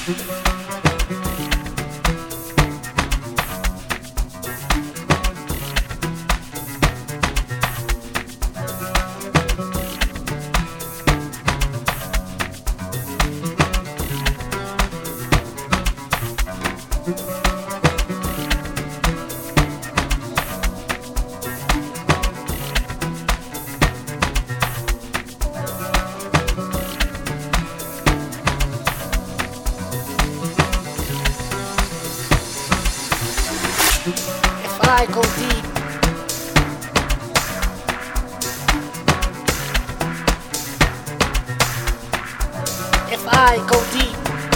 If I go deep, if I go deep,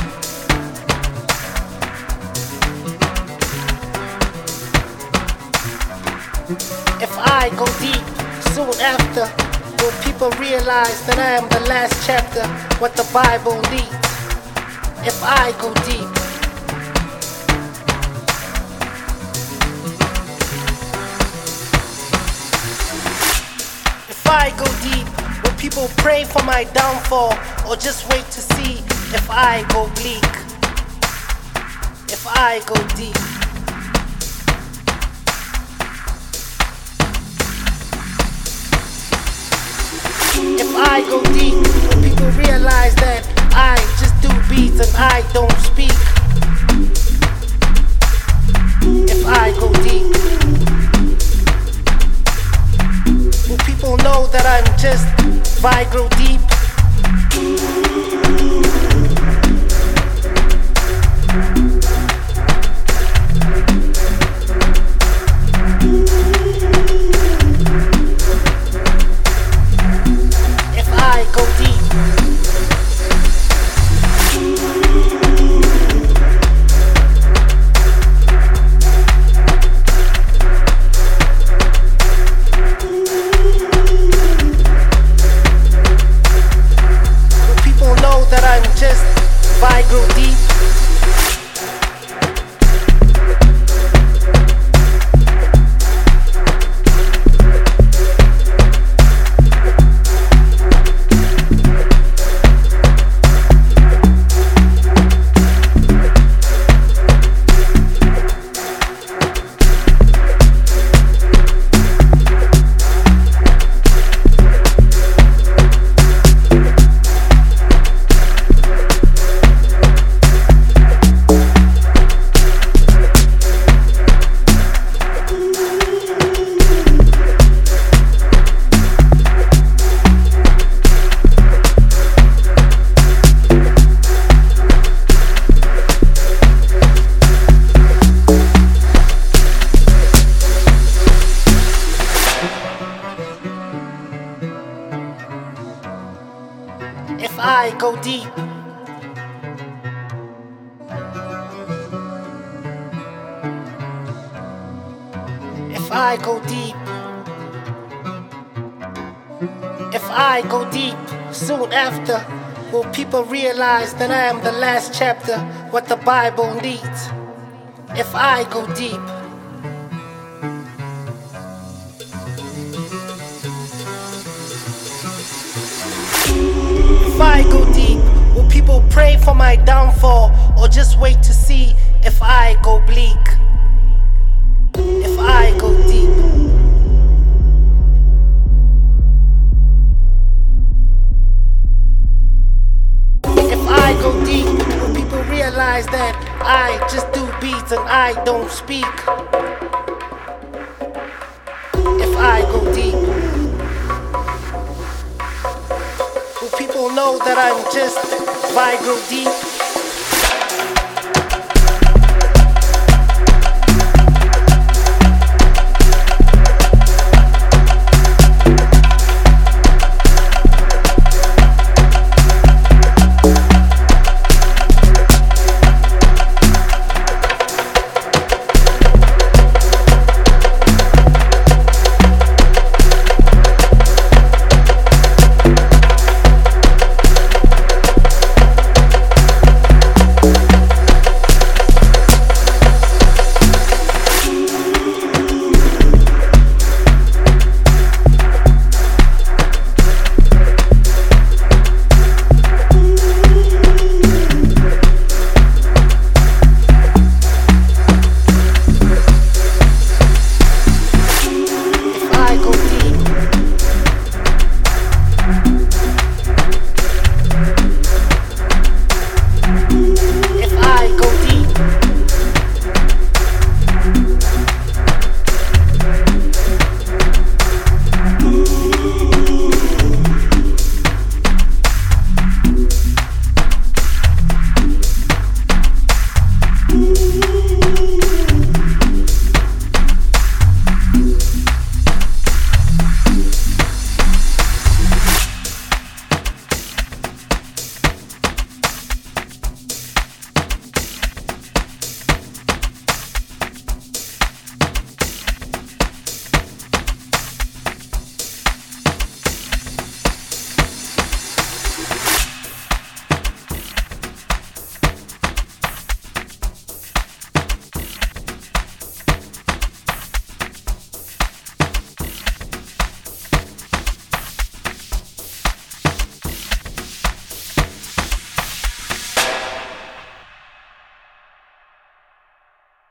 if I go deep, soon after, will people realize that I am the last chapter, what the Bible leads? If I go deep, if I go deep, will people pray for my downfall, or just wait to see if I go bleak? If I go deep, if I go deep, will people realize that I just do beats and I don't speak? If I go deep, will people know that I'm just Vigro deep? If I go deep, will people know that I'm just Vigro deep? If I go deep, if I go deep, if I go deep, soon after, will people realize that I am the last chapter, what the Bible needs? If I go deep, if I go deep, will people pray for my downfall, or just wait to see if I go bleak? If I go deep, if I go deep, will people realize that I just do beats and I don't speak? If I go deep, will people know that I'm just Vigro deep?